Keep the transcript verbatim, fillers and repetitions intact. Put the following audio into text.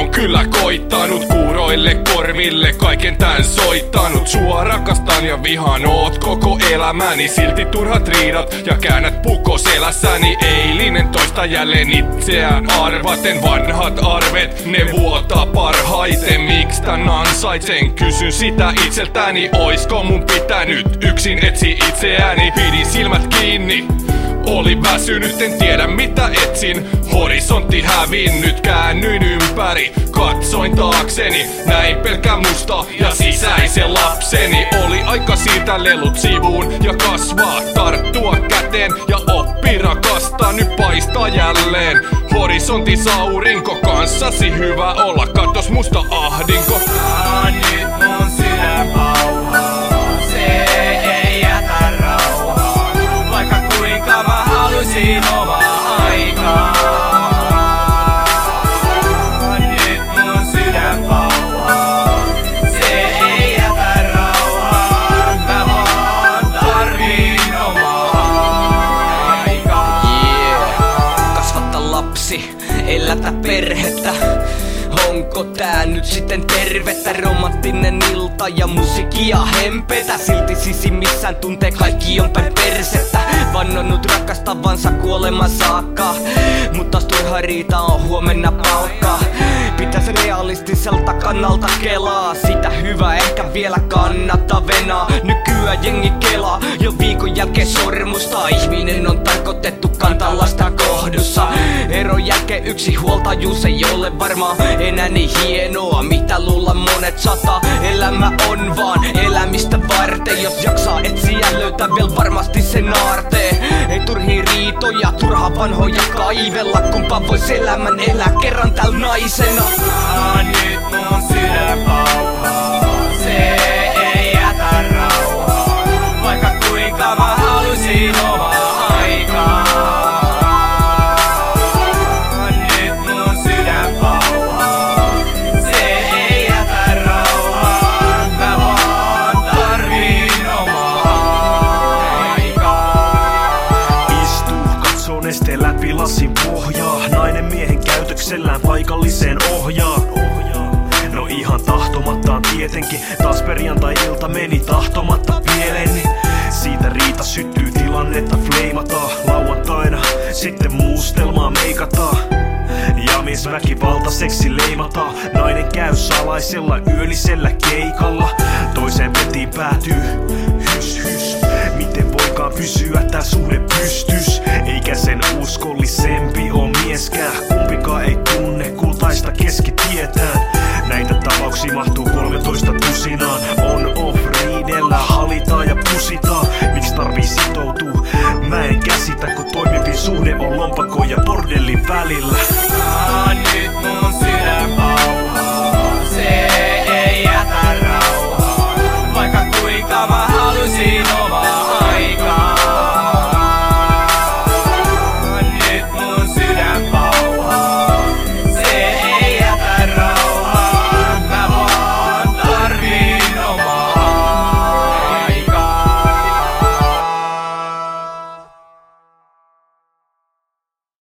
on kyllä koittanut, kuuroille korville kaiken tän soittanut. Sua rakastan ja vihaan oot koko elämäni, silti turhat riidat ja käännät puko selässäni. Eilinen toista jälleen itseään arvaten, vanhat arvet ne vuotaa parhaiten. Miks tän ansaitsen? Kysyn sitä itseltäni, oisko mun pitänyt yksin etsi itseäni? Pidin silmät kiinni, olin väsynyt, en tiedä mitä etsin. Horisontti hävinnyt, käännyin ympäri, katsoin taakseni. Näin pelkkä musta ja sisäisen lapseni. Oli aika siirtää lelut sivuun ja kasvaa, tarttua käteen ja oppi rakastaa. Nyt paistaa jälleen horisontissa aurinko, kanssasi hyvä olla, katos musta ahdinko. Ah, nyt mun sydän pauhaa, se ei jätä rauhaa, vaikka kuinka mä halusin omaa aikaa. Nyt mun sydän pauhaa, se ei jätä rauhaa, mä vaan tarviin omaa aikaa. Yeah. Kasvatta lapsi, elätä perhettä. Onko tää nyt sitten tervettä? Romanttinen ilta ja musiikkia hempetä. Silti sisimmissään tuntee kaikki on päin persettä. Vannonut rakastavansa kuoleman saakka, mut taas turha riita on huomenna palkkaa. Pitäis realistiselta kannalta kelaa, sitä hyvä ehkä vielä kannattaa venaa. Nykyään jengi kelaa jo viikon jälkeen sormusta. Ihminen on tarkoitettu kantaa lasta kohdussa. Eron jälkeen yksi huoltajuus ei ole varmaa enää niin hienoa, mitä luulla monet sata. Elämä on vaan elämistä varten, jos jaksaa etsiä löytää vielä varmasti sen aarteen. Ei turhia riitoja, turha vanhoja kaivella, kumpa vois elämän elää kerran tällä naisena. Ah, nyt mun sydän pauhaa, se ei jätä rauhaa, vaikka kuinka mä halusin omaa aikaa. Nyt mun sydän pauhaa, se ei jätä rauhaa, mä vaan tarviin omaa aikaa. Istuu, katsoo nesteen läpi lasin pohjaa. Nainen miehen käytöksellään paikalliseen ohjaa. No ihan tahtomattaan tietenkin. Taas perjantai-ilta meni tahtomatta pieleen. Siitä riita syttyy, tilannetta fleimataan. Lauantaina sitten muustelmaa meikataan. Ja mies väkivalta seksi leimataan. Nainen käy salaisella yöllisellä keikalla. Toiseen petiin päätyy hys hys. Miten voikaan pysyä tää suhde pystys? Eikä sen uskollisempi oo mieskään. Kumpikaan ei tunne kultaista keskitietään. Näitä tapauksia mahtuu kolmetoista tusinaan. On off riidellään, halitaan ja pusitaan. Miks tarvii sitoutua? Mä en käsitä, kun toimivin suhde on lompakon ja bordellin välillä. Ah,